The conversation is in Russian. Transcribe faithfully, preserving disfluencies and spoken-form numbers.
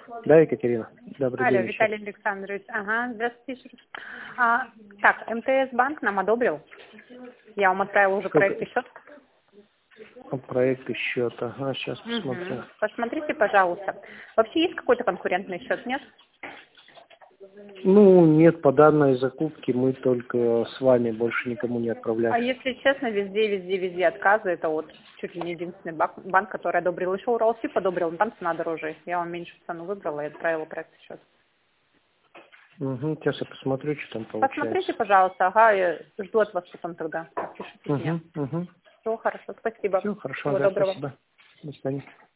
Да, Екатерина. Добрый Алло, день еще. Виталий Александрович. Ага, здравствуйте. еще раз. А, так, МТС-банк нам одобрил. Я вам отправила уже Сколько? проект и счет. Проект и счет. Ага, сейчас посмотрю. Угу. Посмотрите, пожалуйста. Вообще есть какой-то конкурентный счет, нет? Ну, нет, по данной закупке мы только с вами, больше никому не А отправляли. если честно, везде, везде, везде отказы. Это вот чуть ли не единственный банк, банк который одобрил. Еще Уралсиб одобрил, но там цена дороже. Я вам меньшую цену выбрала и отправила проект и счет. Угу, сейчас я посмотрю, что там получается. Посмотрите, пожалуйста. Ага, я жду от вас потом тогда. Пишите мне. Угу, угу. Все, хорошо, спасибо. Все, хорошо, Всего да, доброго. спасибо. До свидания.